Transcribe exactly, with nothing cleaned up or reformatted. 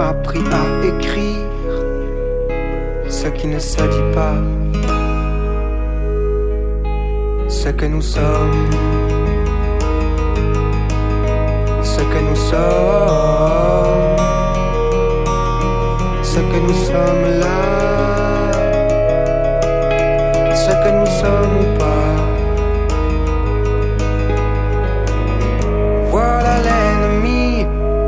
appris à écrire ce qui ne se dit pas, ce que nous sommes, ce que nous sommes.